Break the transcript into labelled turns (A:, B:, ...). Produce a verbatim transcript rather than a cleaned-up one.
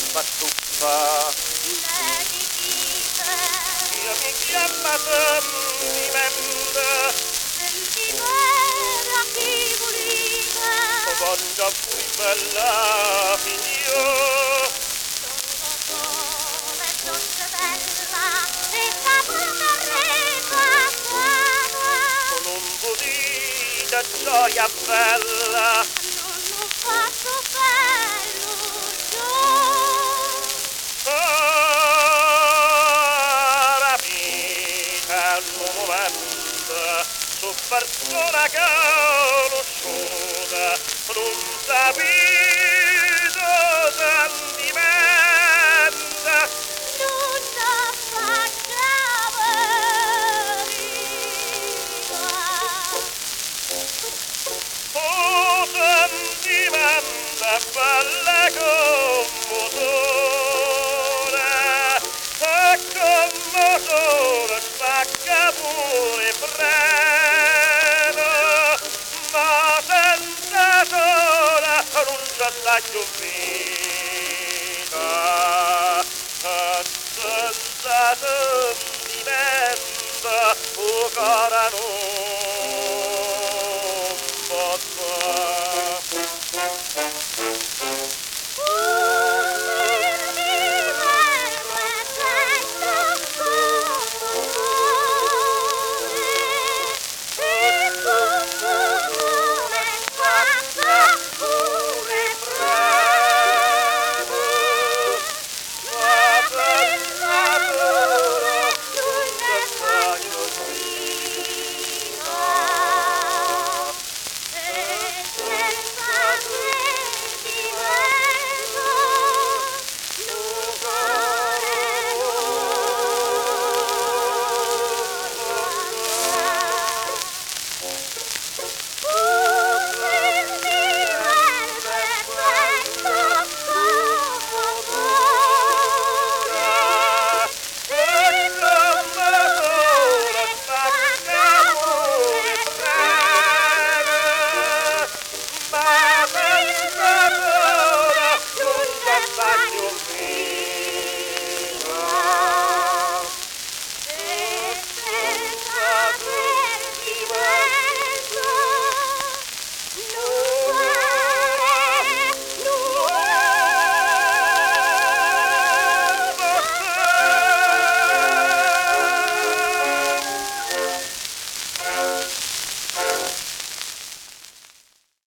A: ma stuffa. Io mi chiama sentimento,
B: sentimento chi voleva,
A: quando fui bella figlio.
B: sono sole dolce bella, e capola re
A: Con un po' di gioia bella,
B: non ho fatto bello io.
A: ora vita al momento, su persona conosciuta, non sapito sentimento.
B: Non affacciava riva,
A: Oh, sentimento bella commotore, e commotore spacca pure freno, ma senza sola non c'è sta più vita, e senza sentimento, o cara non